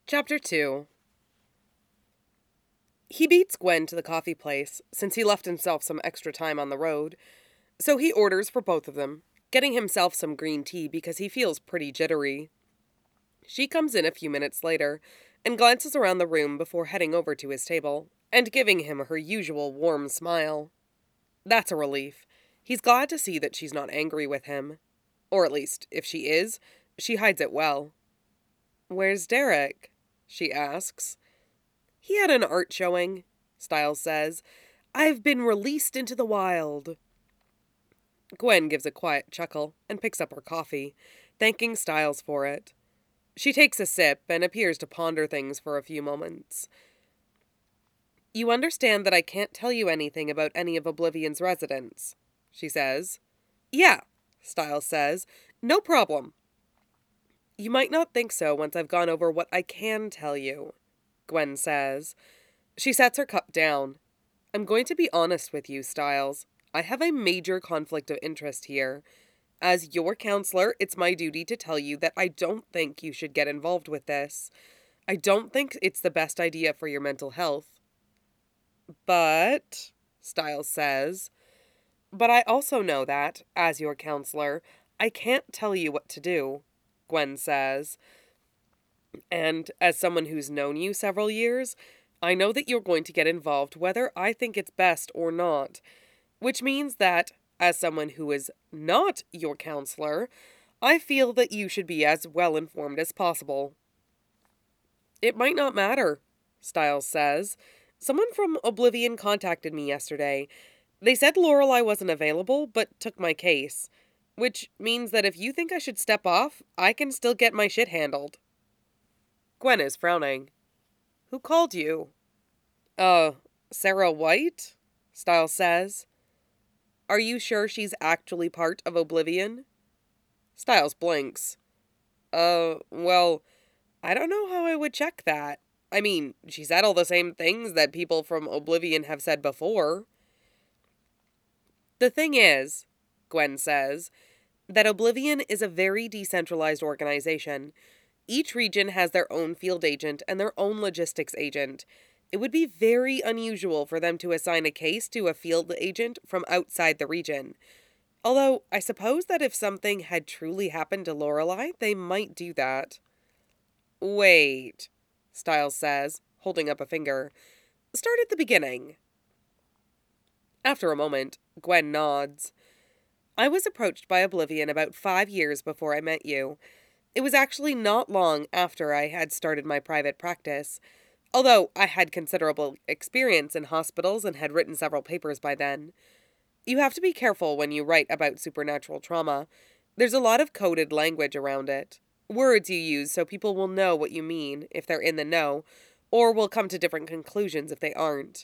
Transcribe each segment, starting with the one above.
Chapter 2. He beats Gwen to the coffee place, since he left himself some extra time on the road, so he orders for both of them, getting himself some green tea because he feels pretty jittery. She comes in a few minutes later, and glances around the room before heading over to his table, and giving him her usual warm smile. That's a relief. He's glad to see that she's not angry with him. Or at least, if she is, she hides it well. "Where's Derek?" she asks. "He had an art showing," Styles says. "I've been released into the wild." Gwen gives a quiet chuckle and picks up her coffee, thanking Styles for it. She takes a sip and appears to ponder things for a few moments. "You understand that I can't tell you anything about any of Oblivion's residents," she says. "Yeah," Styles says. "No problem." "You might not think so once I've gone over what I can tell you," Gwen says. She sets her cup down. "I'm going to be honest with you, Styles. I have a major conflict of interest here. As your counselor, it's my duty to tell you that I don't think you should get involved with this. I don't think it's the best idea for your mental health." "But," Styles says, "but I also know that, as your counselor, I can't tell you what to do," Gwen says. "And as someone who's known you several years, I know that you're going to get involved whether I think it's best or not. Which means that, as someone who is not your counselor, I feel that you should be as well informed as possible." "It might not matter," Styles says. "Someone from Oblivion contacted me yesterday. They said Lorelei wasn't available, but took my case. Which means that if you think I should step off, I can still get my shit handled." Gwen is frowning. "Who called you?" Sarah White?" Styles says. "Are you sure she's actually part of Oblivion?" Styles blinks. Well, I don't know how I would check that. I mean, she said all the same things that people from Oblivion have said before." "The thing is," Gwen says, "that Oblivion is a very decentralized organization. Each region has their own field agent and their own logistics agent. It would be very unusual for them to assign a case to a field agent from outside the region. Although, I suppose that if something had truly happened to Lorelei, they might do that." "Wait," Styles says, holding up a finger. "Start at the beginning." After a moment, Gwen nods. "I was approached by Oblivion about 5 years before I met you. It was actually not long after I had started my private practice, although I had considerable experience in hospitals and had written several papers by then. You have to be careful when you write about supernatural trauma. There's a lot of coded language around it. Words you use so people will know what you mean if they're in the know, or will come to different conclusions if they aren't.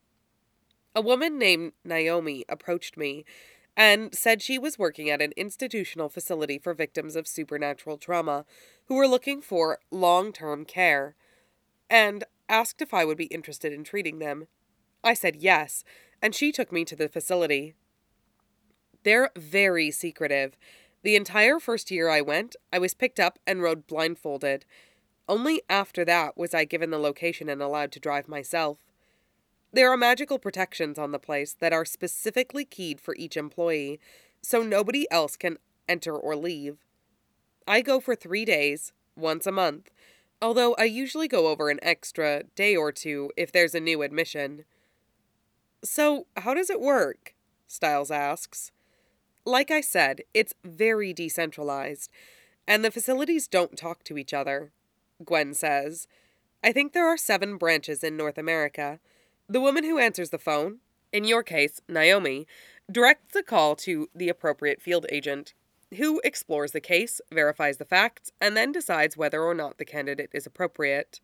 A woman named Naomi approached me and said she was working at an institutional facility for victims of supernatural trauma who were looking for long-term care, and asked if I would be interested in treating them. I said yes, and she took me to the facility. They're very secretive. The entire first year I went, I was picked up and rode blindfolded. Only after that was I given the location and allowed to drive myself. There are magical protections on the place that are specifically keyed for each employee, so nobody else can enter or leave. I go for 3 days, once a month, although I usually go over an extra day or two if there's a new admission." "So, how does it work?" Styles asks. "Like I said, it's very decentralized, and the facilities don't talk to each other," Gwen says. "I think there are 7 branches in North America. The woman who answers the phone, in your case, Naomi, directs the call to the appropriate field agent, who explores the case, verifies the facts, and then decides whether or not the candidate is appropriate."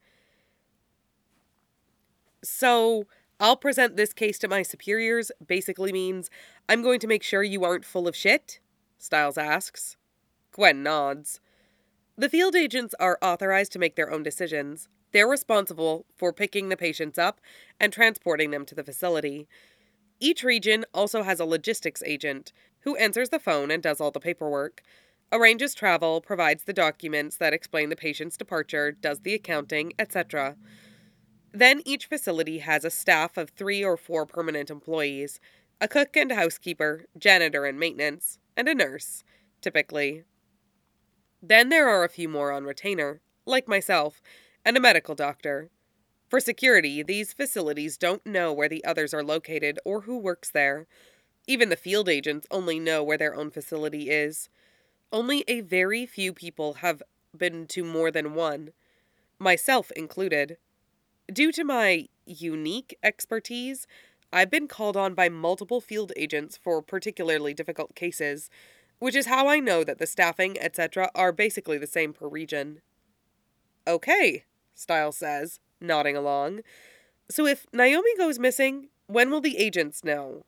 "So, I'll present this case to my superiors basically means I'm going to make sure you aren't full of shit?" Styles asks. Gwen nods. "The field agents are authorized to make their own decisions. They're responsible for picking the patients up and transporting them to the facility. Each region also has a logistics agent who answers the phone and does all the paperwork. arranges travel, provides the documents that explain the patient's departure, does the accounting, etc. Then each facility has a staff of 3 or 4 permanent employees, a cook and housekeeper, janitor and maintenance, and a nurse, typically. Then there are a few more on retainer, like myself, and a medical doctor. For security, these facilities don't know where the others are located or who works there. Even the field agents only know where their own facility is. Only a very few people have been to more than one, myself included. Due to my unique expertise, I've been called on by multiple field agents for particularly difficult cases, which is how I know that the staffing, etc., are basically the same per region. Okay, Stiles says, nodding along. So if Naomi goes missing, when will the agents know?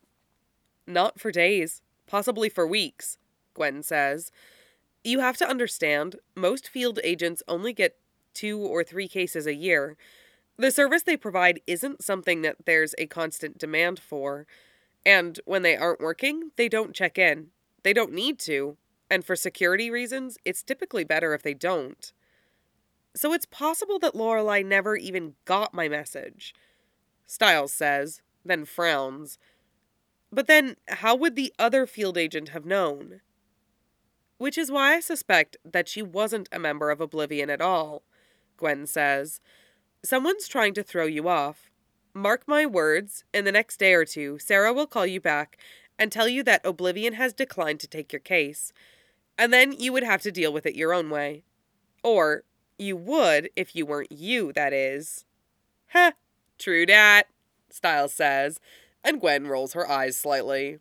Not for days, possibly for weeks, Gwen says. You have to understand, most field agents only get 2 or 3 cases a year. The service they provide isn't something that there's a constant demand for. And when they aren't working, they don't check in. They don't need to. And for security reasons, it's typically better if they don't. So it's possible that Lorelei never even got my message, Stiles says, then frowns. But then, how would the other field agent have known? Which is why I suspect that she wasn't a member of Oblivion at all, Gwen says. Someone's trying to throw you off. Mark my words, in the next day or two, Sarah will call you back and tell you that Oblivion has declined to take your case. And then you would have to deal with it your own way. Or, you would if you weren't you, that is. Heh, true dat, Stiles says, and Gwen rolls her eyes slightly.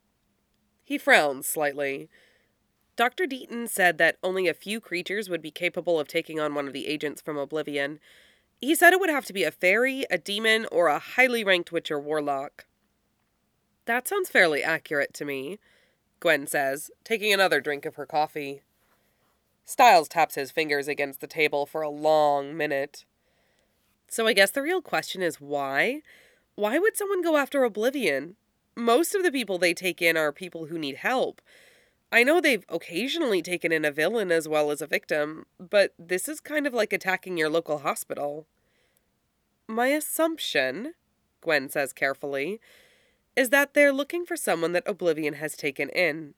He frowns slightly. Dr. Deaton said that only a few creatures would be capable of taking on one of the agents from Oblivion. He said it would have to be a fairy, a demon, or a highly ranked witch or warlock. That sounds fairly accurate to me, Gwen says, taking another drink of her coffee. Stiles taps his fingers against the table for a long minute. So I guess the real question is why? Why would someone go after Oblivion? Most of the people they take in are people who need help. I know they've occasionally taken in a villain as well as a victim, but this is kind of like attacking your local hospital. My assumption, Gwen says carefully, is that they're looking for someone that Oblivion has taken in.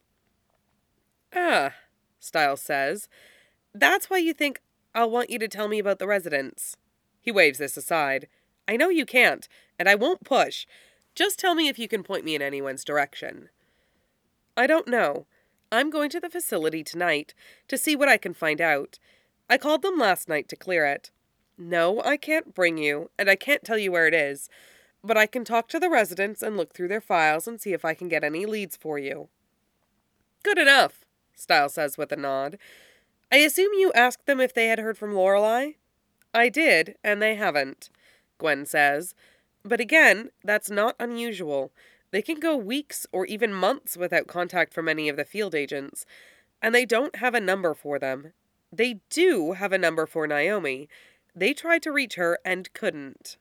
Ah, Stiles says. That's why you think I'll want you to tell me about the residents. He waves this aside. I know you can't, and I won't push. Just tell me if you can point me in anyone's direction. I don't know. I'm going to the facility tonight to see what I can find out. I called them last night to clear it. No, I can't bring you, and I can't tell you where it is, but I can talk to the residents and look through their files and see if I can get any leads for you. Good enough, Stiles says with a nod. I assume you asked them if they had heard from Lorelei? I did, and they haven't, Gwen says. But again, that's not unusual. They can go weeks or even months without contact from any of the field agents, and they don't have a number for them. They do have a number for Naomi. They tried to reach her and couldn't.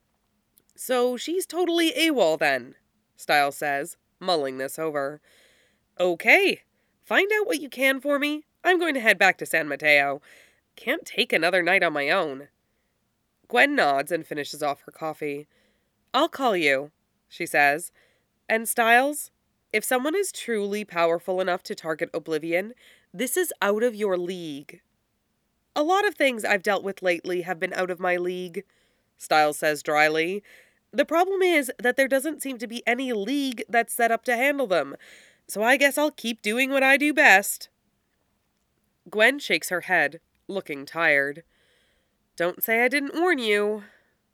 So she's totally AWOL then, Stiles says, mulling this over. Okay, find out what you can for me. I'm going to head back to San Mateo. Can't take another night on my own. Gwen nods and finishes off her coffee. I'll call you, she says. And Stiles, if someone is truly powerful enough to target Oblivion, this is out of your league. A lot of things I've dealt with lately have been out of my league, Stiles says dryly. The problem is that there doesn't seem to be any league that's set up to handle them, so I guess I'll keep doing what I do best. Gwen shakes her head, looking tired. Don't say I didn't warn you.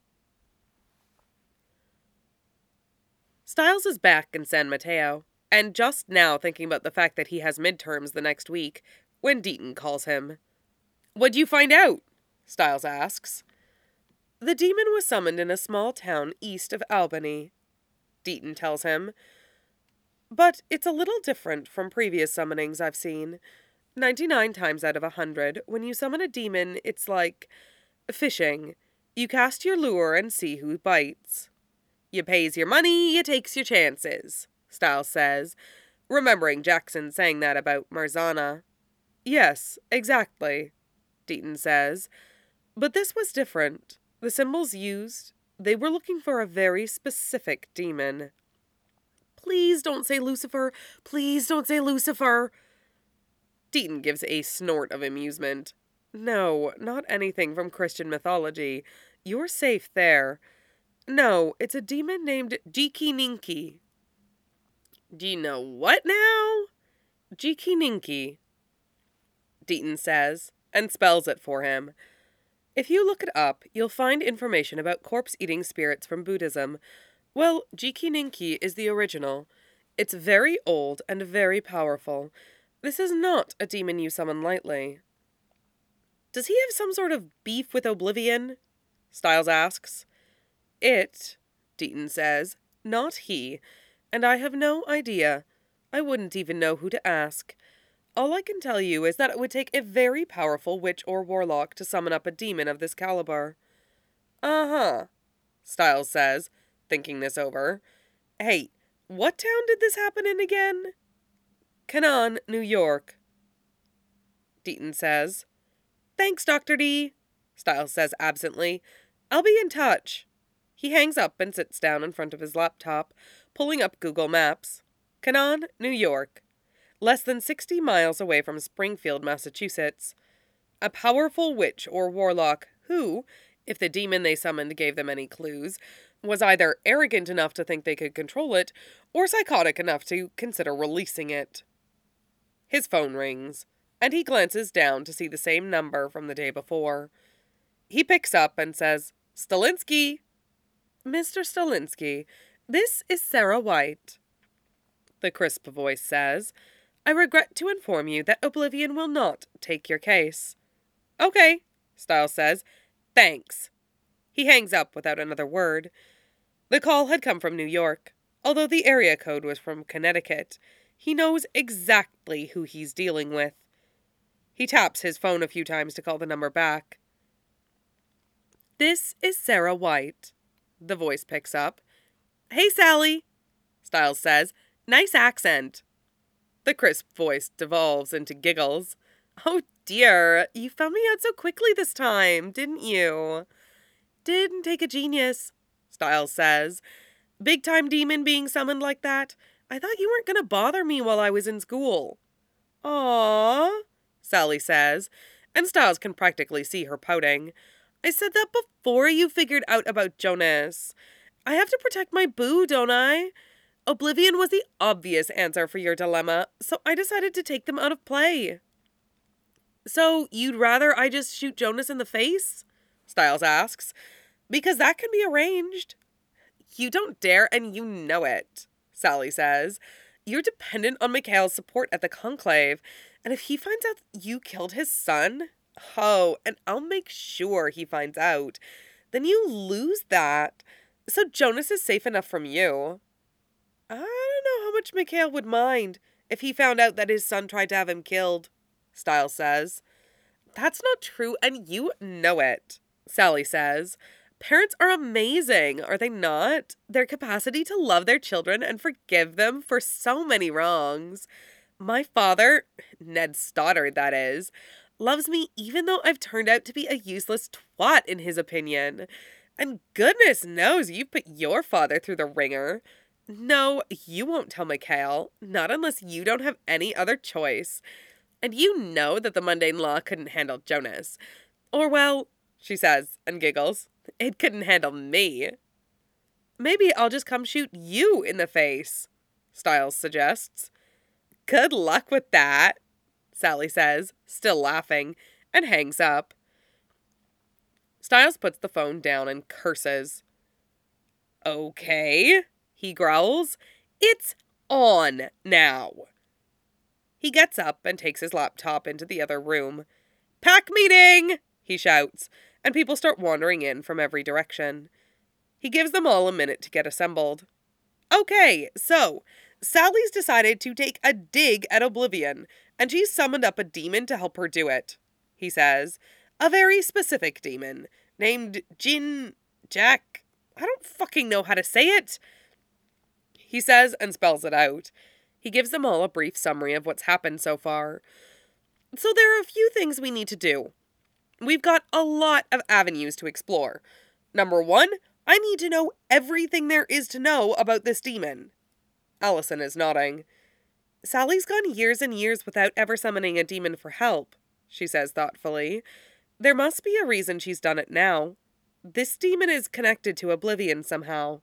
Stiles is back in San Mateo, and just now thinking about the fact that he has midterms the next week, when Deaton calls him. What'd you find out? Stiles asks. The demon was summoned in a small town east of Albany, Deaton tells him. But it's a little different from previous summonings I've seen. 99 times out of 100, when you summon a demon, it's like fishing. You cast your lure and see who bites. You pays your money, you takes your chances, Stiles says. remembering Jackson saying that about Marzana. Yes, exactly, Deaton says. But this was different. The symbols used, they were looking for a very specific demon. Please don't say Lucifer. Please don't say Lucifer. Deaton gives a snort of amusement. No, not anything from Christian mythology. You're safe there. No, it's a demon named Jikininki. Do you know what now? Jikininki, Deaton says, and spells it for him. If you look it up, you'll find information about corpse-eating spirits from Buddhism. Well, Jikininki is the original. It's very old and very powerful. This is not a demon you summon lightly. Does he have some sort of beef with Oblivion? Styles asks. It, Deaton says, not he, and I have no idea. I wouldn't even know who to ask. All I can tell you is that it would take a very powerful witch or warlock to summon up a demon of this caliber. Uh-huh, Styles says, thinking this over. Hey, what town did this happen in again? Canaan, New York, Deaton says. Thanks, Dr. D, Styles says absently. I'll be in touch. He hangs up and sits down in front of his laptop, pulling up Google Maps. Canaan, New York. Less than 60 miles away from Springfield, Massachusetts. A powerful witch or warlock who, if the demon they summoned gave them any clues, was either arrogant enough to think they could control it, or psychotic enough to consider releasing it. His phone rings, and he glances down to see the same number from the day before. He picks up and says, Stalinsky. Mr. Stalinsky, this is Sarah White, the crisp voice says. I regret to inform you that Oblivion will not take your case. Okay, Styles says. Thanks. He hangs up without another word. The call had come from New York. Although the area code was from Connecticut, he knows exactly who he's dealing with. He taps his phone a few times to call the number back. This is Sarah White, the voice picks up. Hey, Sally, Styles says. Nice accent. The crisp voice devolves into giggles. Oh dear, you found me out so quickly this time, didn't you? Didn't take a genius, Styles says. Big-time demon being summoned like that? I thought you weren't going to bother me while I was in school. Aww, Sally says, and Styles can practically see her pouting. I said that before you figured out about Jonas. I have to protect my boo, don't I? Oblivion was the obvious answer for your dilemma, so I decided to take them out of play. So, you'd rather I just shoot Jonas in the face? Styles asks. Because that can be arranged. You don't dare, and you know it, Sally says. You're dependent on Mikhail's support at the Conclave, and if he finds out you killed his son, oh, and I'll make sure he finds out, then you lose that. So Jonas is safe enough from you. I don't know how much Mikhail would mind if he found out that his son tried to have him killed, Styles says. That's not true, and you know it, Sally says. Parents are amazing, are they not? Their capacity to love their children and forgive them for so many wrongs. My father, Ned Stoddard that is, loves me even though I've turned out to be a useless twat in his opinion. And goodness knows you've put your father through the ringer. No, you won't tell Mikhail, not unless you don't have any other choice. And you know that the mundane law couldn't handle Jonas. Or, well, she says and giggles, it couldn't handle me. Maybe I'll just come shoot you in the face, Styles suggests. Good luck with that, Sally says, still laughing, and hangs up. Styles puts the phone down and curses. Okay, he growls. It's on now. He gets up and takes his laptop into the other room. Pack meeting, he shouts, and people start wandering in from every direction. He gives them all a minute to get assembled. Okay, so Sally's decided to take a dig at Oblivion, and she's summoned up a demon to help her do it, he says. A very specific demon, named Jack. I don't fucking know how to say it, he says and spells it out. He gives them all a brief summary of what's happened so far. So there are a few things we need to do. We've got a lot of avenues to explore. Number 1, I need to know everything there is to know about this demon. Allison is nodding. Sally's gone years and years without ever summoning a demon for help, she says thoughtfully. There must be a reason she's done it now. This demon is connected to Oblivion somehow.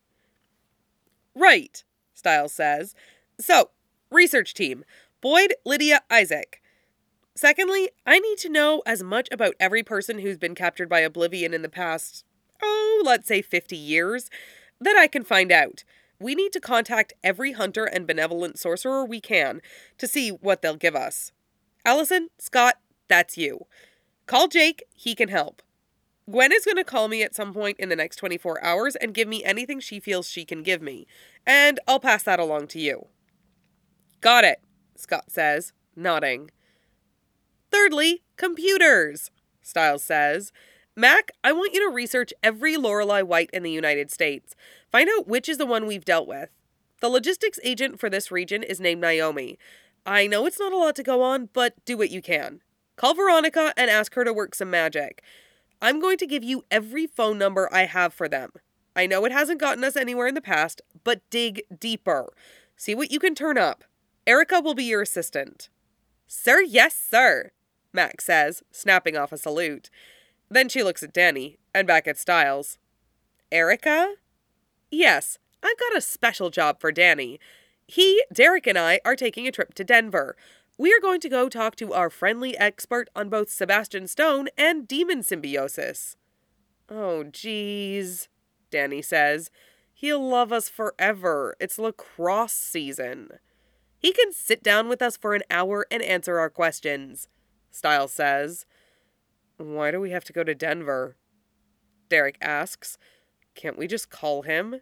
Right, Stiles says. So, research team, Boyd, Lydia, Isaac. Secondly, I need to know as much about every person who's been captured by Oblivion in the past, let's say 50 years, that I can find out. We need to contact every hunter and benevolent sorcerer we can to see what they'll give us. Allison, Scott, that's you. Call Jake, he can help. Gwen is going to call me at some point in the next 24 hours and give me anything she feels she can give me, and I'll pass that along to you. Got it, Scott says, nodding. Thirdly, computers, Stiles says. Mac, I want you to research every Lorelei White in the United States. Find out which is the one we've dealt with. The logistics agent for this region is named Naomi. I know it's not a lot to go on, but do what you can. Call Veronica and ask her to work some magic. I'm going to give you every phone number I have for them. I know it hasn't gotten us anywhere in the past, but dig deeper. See what you can turn up. Erica will be your assistant. Sir, yes, sir, Mac says, snapping off a salute. Then she looks at Danny, and back at Stiles. Erica? Yes, I've got a special job for Danny. Derek and I are taking a trip to Denver. We are going to go talk to our friendly expert on both Sebastian Stone and demon symbiosis. Oh, geez, Danny says. He'll love us forever. It's lacrosse season. He can sit down with us for an hour and answer our questions, Stiles says. Why do we have to go to Denver? Derek asks. Can't we just call him?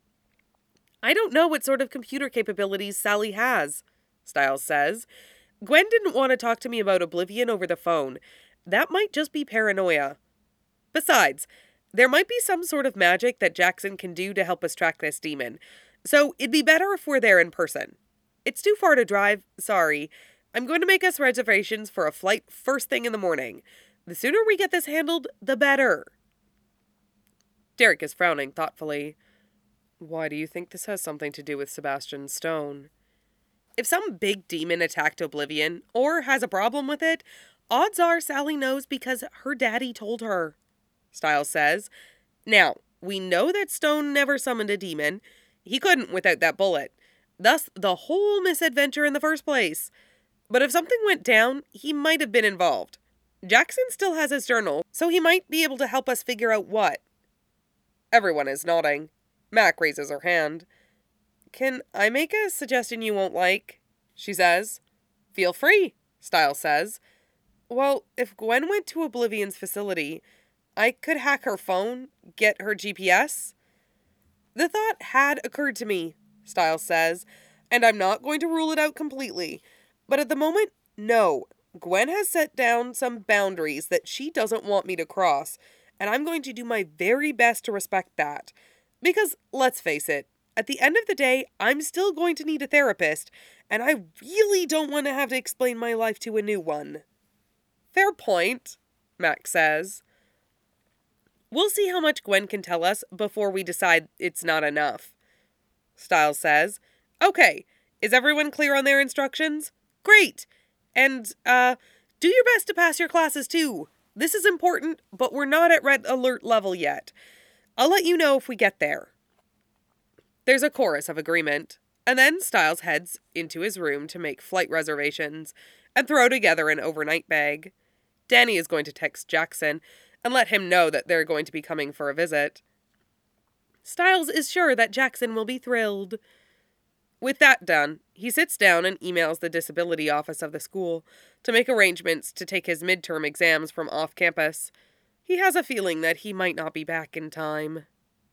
I don't know what sort of computer capabilities Sally has, Stiles says. Gwen didn't want to talk to me about Oblivion over the phone. That might just be paranoia. Besides, there might be some sort of magic that Jackson can do to help us track this demon. So it'd be better if we're there in person. It's too far to drive, sorry. I'm going to make us reservations for a flight first thing in the morning. The sooner we get this handled, the better. Derek is frowning thoughtfully. Why do you think this has something to do with Sebastian Stone? If some big demon attacked Oblivion, or has a problem with it, odds are Sally knows because her daddy told her, Stiles says. Now, we know that Stone never summoned a demon. He couldn't without that bullet. Thus, the whole misadventure in the first place. But if something went down, he might have been involved. Jackson still has his journal, so he might be able to help us figure out what. Everyone is nodding. Mac raises her hand. Can I make a suggestion you won't like? She says. Feel free, Stiles says. Well, if Gwen went to Oblivion's facility, I could hack her phone, get her GPS. The thought had occurred to me, Stiles says, and I'm not going to rule it out completely. But at the moment, no. Gwen has set down some boundaries that she doesn't want me to cross, and I'm going to do my very best to respect that. Because, let's face it, at the end of the day, I'm still going to need a therapist, and I really don't want to have to explain my life to a new one. Fair point, Mac says. We'll see how much Gwen can tell us before we decide it's not enough. Stiles says, Okay, is everyone clear on their instructions? Great! And, do your best to pass your classes too. This is important, but we're not at red alert level yet. I'll let you know if we get there. There's a chorus of agreement, and then Stiles heads into his room to make flight reservations and throw together an overnight bag. Danny is going to text Jackson and let him know that they're going to be coming for a visit. Stiles is sure that Jackson will be thrilled. With that done, he sits down and emails the disability office of the school to make arrangements to take his midterm exams from off campus. He has a feeling that he might not be back in time.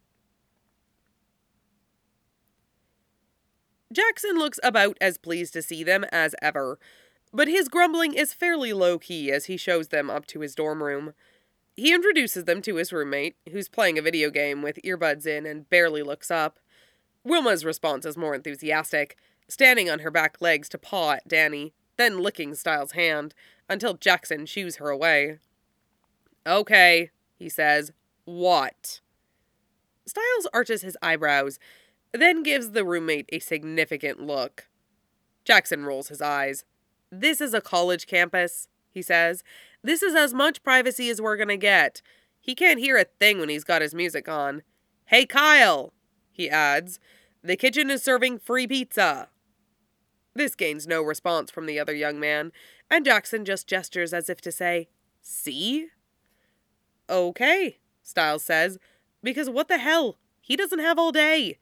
Jackson looks about as pleased to see them as ever, but his grumbling is fairly low-key as he shows them up to his dorm room. He introduces them to his roommate, who's playing a video game with earbuds in and barely looks up. Wilma's response is more enthusiastic. standing on her back legs to paw at Danny, then licking Styles' hand, until Jackson shoos her away. "Okay," he says. "What?" Styles arches his eyebrows, then gives the roommate a significant look. Jackson rolls his eyes. "This is a college campus," he says. "This is as much privacy as we're gonna get. He can't hear a thing when he's got his music on. Hey, Kyle," he adds, "the kitchen is serving free pizza." This gains no response from the other young man, and Jackson just gestures as if to say, "See?" "Okay," Styles says, "because what the hell? He doesn't have all day."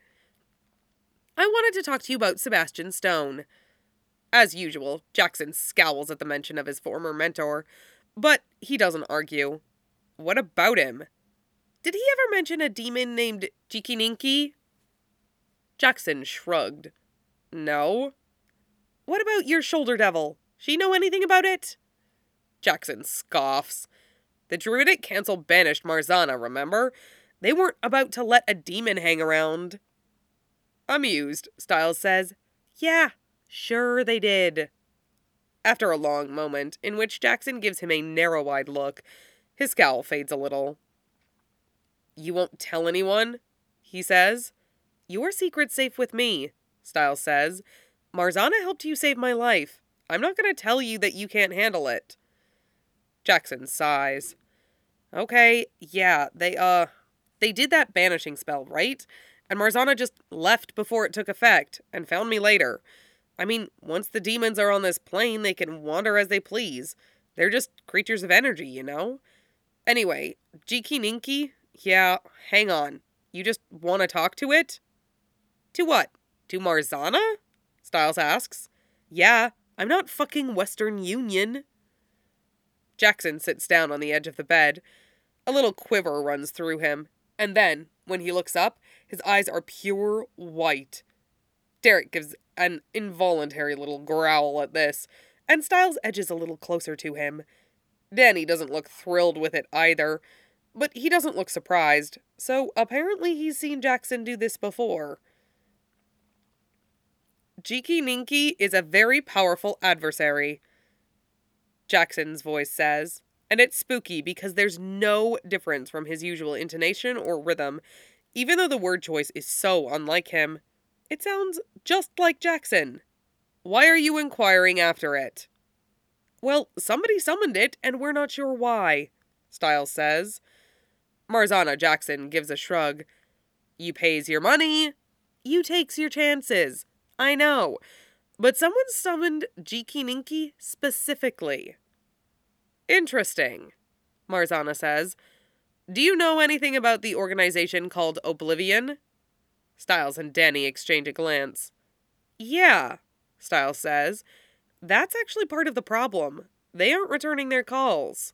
"I wanted to talk to you about Sebastian Stone." As usual, Jackson scowls at the mention of his former mentor, but he doesn't argue. "What about him? Did he ever mention a demon named Jikininki?" Jackson shrugged. "No." "What about your shoulder devil? She know anything about it?" Jackson scoffs. "The Druidic Council banished Marzana, remember? They weren't about to let a demon hang around." Amused, Styles says, "Yeah, sure they did." After a long moment, in which Jackson gives him a narrow-eyed look, his scowl fades a little. "You won't tell anyone?" he says. "Your secret's safe with me," Styles says. "Marzana helped you save my life. I'm not going to tell you that you can't handle it." Jackson sighs. "Okay, yeah, they did that banishing spell, right? And Marzana just left before it took effect, and found me later. I mean, once the demons are on this plane, they can wander as they please. They're just creatures of energy, you know? Anyway, Jikininki? Yeah, hang on. You just want to talk to it?" "To what? To Marzana?" Styles asks. "Yeah, I'm not fucking Western Union." Jackson sits down on the edge of the bed. A little quiver runs through him, and then, when he looks up, his eyes are pure white. Derek gives an involuntary little growl at this, and Styles edges a little closer to him. Danny doesn't look thrilled with it either, but he doesn't look surprised, so apparently he's seen Jackson do this before. "Jikininki is a very powerful adversary," Jackson's voice says, and it's spooky because there's no difference from his usual intonation or rhythm, even though the word choice is so unlike him. It sounds just like Jackson. "Why are you inquiring after it?" "Well, somebody summoned it, and we're not sure why," Styles says. Marzana Jackson gives a shrug. "You pays your money, you takes your chances. I know, but someone summoned Jikininki specifically." "Interesting," Marzana says. "Do you know anything about the organization called Oblivion?" Styles and Danny exchange a glance. "Yeah," Styles says. "That's actually part of the problem. They aren't returning their calls."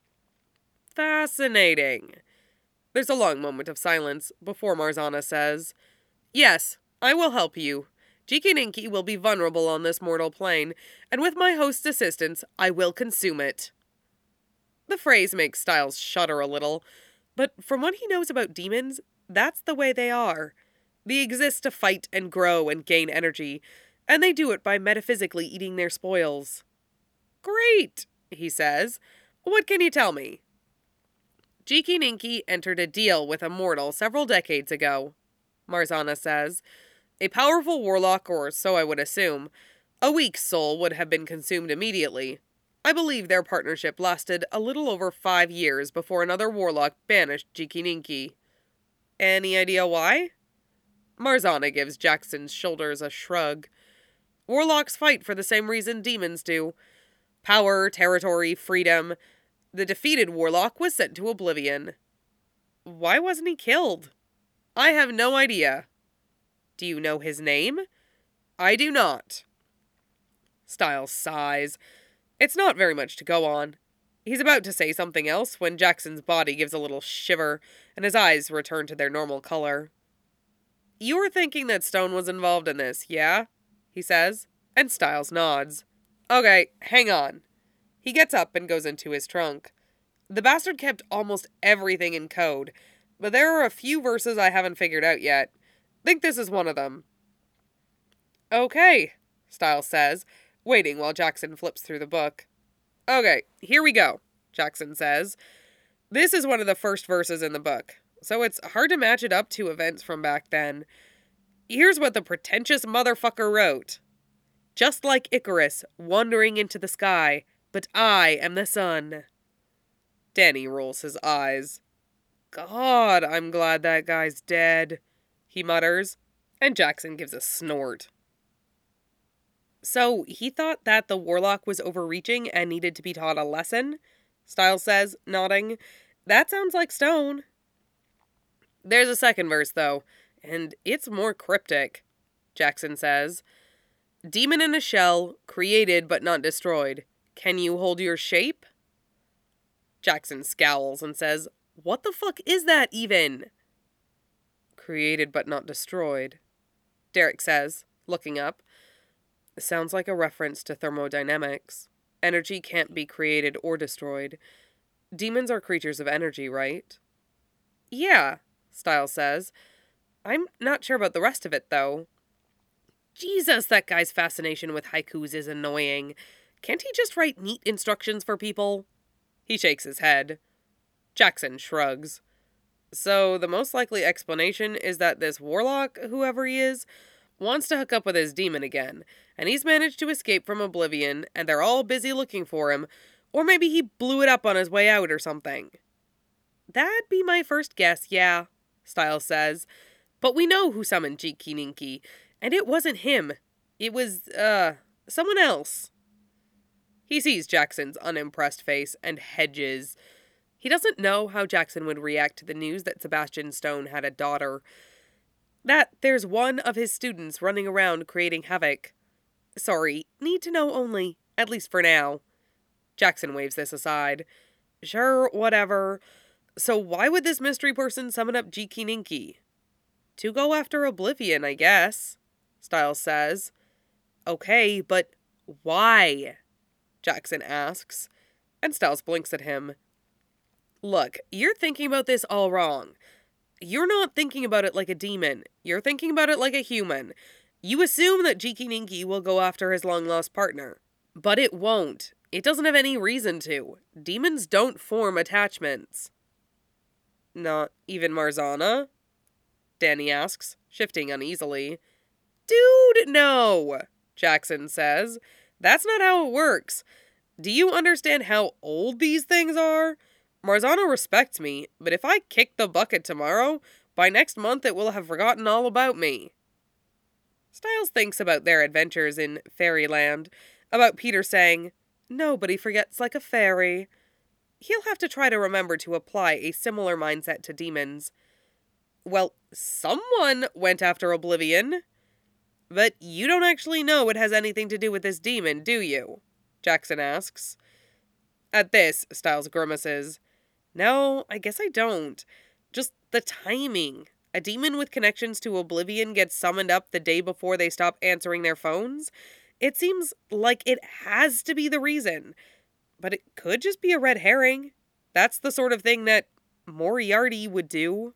"Fascinating." There's a long moment of silence before Marzana says, "Yes, I will help you. Jikininki will be vulnerable on this mortal plane, and with my host's assistance, I will consume it." The phrase makes Styles shudder a little, but from what he knows about demons, that's the way they are. They exist to fight and grow and gain energy, and they do it by metaphysically eating their spoils. "Great," he says. "What can you tell me?" "Jikininki entered a deal with a mortal several decades ago," Marzana says. "A powerful warlock, or so I would assume. A weak soul would have been consumed immediately. I believe their partnership lasted a little over 5 years before another warlock banished Jikininki. Any idea why?" Marzana gives Jackson's shoulders a shrug. "Warlocks fight for the same reason demons do. Power, territory, freedom. The defeated warlock was sent to Oblivion." "Why wasn't he killed?" "I have no idea." "Do you know his name?" "I do not." Styles sighs. It's not very much to go on. He's about to say something else when Jackson's body gives a little shiver, and his eyes return to their normal color. "You were thinking that Stone was involved in this, yeah?" he says, and Styles nods. "Okay, hang on." He gets up and goes into his trunk. "The bastard kept almost everything in code, but there are a few verses I haven't figured out yet. Think this is one of them." Okay, Styles says, waiting while Jackson flips through the book. Okay, here we go, Jackson says. This is one of the first verses in the book, so it's hard to match it up to events from back then. Here's what the pretentious motherfucker wrote. Just like Icarus, wandering into the sky, but I am the sun. Danny rolls his eyes. God, I'm glad that guy's dead, he mutters, and Jackson gives a snort. So, he thought that the warlock was overreaching and needed to be taught a lesson? Styles says, nodding. That sounds like Stone. There's a second verse, though, and it's more cryptic, Jackson says. Demon in a shell, created but not destroyed. Can you hold your shape? Jackson scowls and says, What the fuck is that even? Created but not destroyed, Derek says, looking up. Sounds like a reference to thermodynamics. Energy can't be created or destroyed. Demons are creatures of energy, right? Yeah, Styles says. I'm not sure about the rest of it, though. Jesus, that guy's fascination with haikus is annoying. Can't he just write neat instructions for people? He shakes his head. Jackson shrugs. So, the most likely explanation is that this warlock, whoever he is, wants to hook up with his demon again, and he's managed to escape from Oblivion, and they're all busy looking for him, or maybe he blew it up on his way out or something. That'd be my first guess, yeah, Styles says. But we know who summoned Jiki Ninki, and it wasn't him. It was, someone else. He sees Jackson's unimpressed face and hedges. He doesn't know how Jackson would react to the news that Sebastian Stone had a daughter. That there's one of his students running around creating havoc. Sorry, need to know only, at least for now. Jackson waves this aside. Sure, whatever. So why would this mystery person summon up Jiki Ninki? To go after Oblivion, I guess, Styles says. Okay, but why? Jackson asks, and Styles blinks at him. Look, you're thinking about this all wrong. You're not thinking about it like a demon. You're thinking about it like a human. You assume that Jiki Ninki will go after his long-lost partner. But it won't. It doesn't have any reason to. Demons don't form attachments. Not even Marzana? Danny asks, shifting uneasily. Dude, no, Jackson says. That's not how it works. Do you understand how old these things are? Marzana respects me, but if I kick the bucket tomorrow, by next month it will have forgotten all about me. Styles thinks about their adventures in Fairyland, about Peter saying, Nobody forgets like a fairy. He'll have to try to remember to apply a similar mindset to demons. Well, someone went after Oblivion. But you don't actually know it has anything to do with this demon, do you? Jackson asks. At this, Styles grimaces. No, I guess I don't. Just the timing. A demon with connections to Oblivion gets summoned up the day before they stop answering their phones? It seems like it has to be the reason. But it could just be a red herring. That's the sort of thing that Moriarty would do.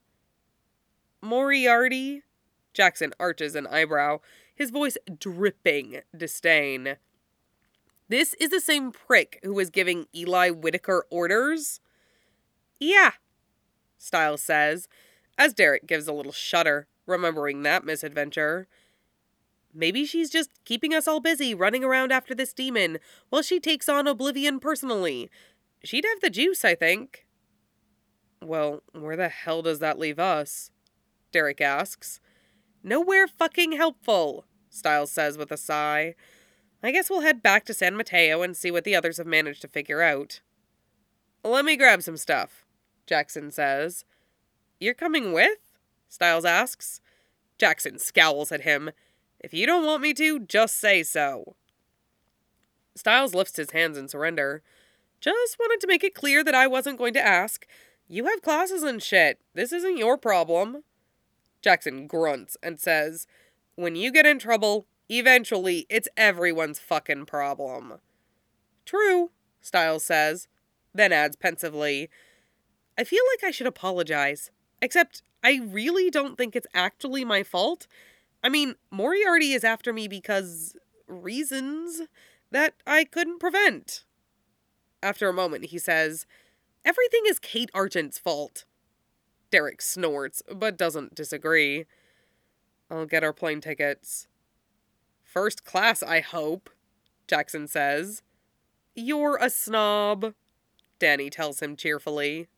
Moriarty? Jackson arches an eyebrow, his voice dripping disdain. This is the same prick who was giving Eli Whitaker orders? Yeah, Styles says, as Derek gives a little shudder, remembering that misadventure. Maybe she's just keeping us all busy running around after this demon while she takes on Oblivion personally. She'd have the juice, I think. Well, where the hell does that leave us? Derek asks. Nowhere fucking helpful, Styles says with a sigh. I guess we'll head back to San Mateo and see what the others have managed to figure out. Let me grab some stuff, Jackson says. You're coming with? Styles asks. Jackson scowls at him. If you don't want me to, just say so. Styles lifts his hands in surrender. Just wanted to make it clear that I wasn't going to ask. You have classes and shit. This isn't your problem. Jackson grunts and says, When you get in trouble, eventually it's everyone's fucking problem. True, Styles says, then adds pensively, I feel like I should apologize. Except I really don't think it's actually my fault. I mean, Moriarty is after me because reasons that I couldn't prevent. After a moment, he says, "Everything is Kate Argent's fault." Derek snorts, but doesn't disagree. "I'll get our plane tickets." "First class, I hope," Jackson says. "You're a snob," Danny tells him cheerfully.